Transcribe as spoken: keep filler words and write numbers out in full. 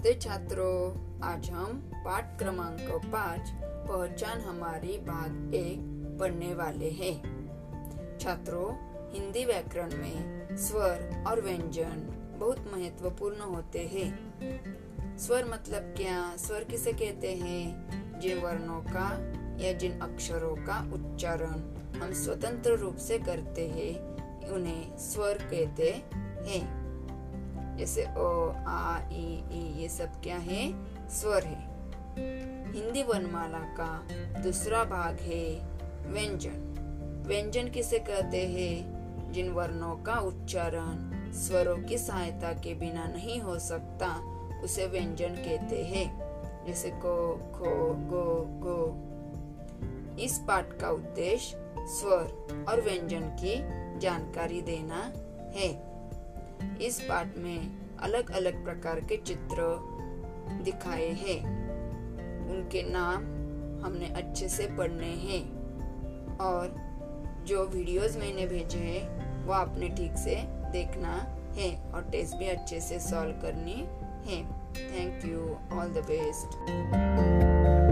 नमस्ते छात्रों, आज हम पाठ क्रमांक पाँच पहचान हमारी भाग एक पढ़ने वाले हैं। छात्रों, हिंदी व्याकरण में स्वर और व्यंजन बहुत महत्वपूर्ण होते हैं। स्वर मतलब क्या? स्वर किसे कहते हैं? जिन वर्णों का या जिन अक्षरों का उच्चारण हम स्वतंत्र रूप से करते हैं उन्हें स्वर कहते हैं। जैसे ओ, आ, ई, ई ये सब क्या है? स्वर है। हिंदी वर्णमाला का दूसरा भाग है व्यंजन। व्यंजन किसे कहते हैं? जिन वर्णों का उच्चारण स्वरों की सहायता के बिना नहीं हो सकता उसे व्यंजन कहते हैं। जैसे को, खो, गो, गो। इस पाठ का उद्देश्य स्वर और व्यंजन की जानकारी देना है। इस पाठ में अलग अलग प्रकार के चित्र दिखाए हैं। उनके नाम हमने अच्छे से पढ़ने हैं और जो वीडियोस मैंने भेजे हैं वो आपने ठीक से देखना है और टेस्ट भी अच्छे से सॉल्व करनी है। Thank you, all the best.